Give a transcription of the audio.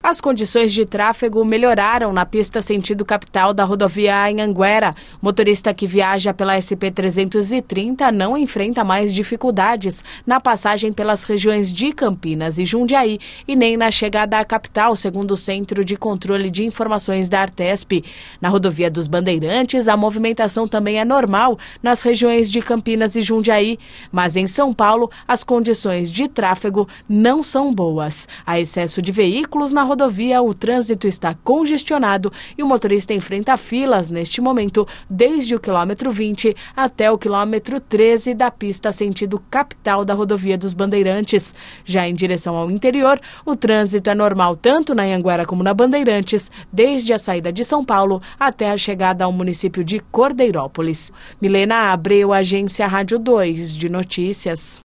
As condições de tráfego melhoraram na pista sentido capital da rodovia Anhanguera. O motorista que viaja pela SP-330 não enfrenta mais dificuldades na passagem pelas regiões de Campinas e Jundiaí e nem na chegada à capital, segundo o Centro de Controle de Informações da Artesp. Na rodovia dos Bandeirantes, a movimentação também é normal nas regiões de Campinas e Jundiaí, mas em São Paulo as condições de tráfego não são boas. Há excesso de veículos na rodovia, o trânsito está congestionado e o motorista enfrenta filas neste momento desde o quilômetro 20 até o quilômetro 13 da pista sentido capital da rodovia dos Bandeirantes. Já em direção ao interior, o trânsito é normal tanto na Anhanguera como na Bandeirantes, desde a saída de São Paulo até a chegada ao município de Cordeirópolis. Milena Abreu, Agência Rádio 2 de Notícias.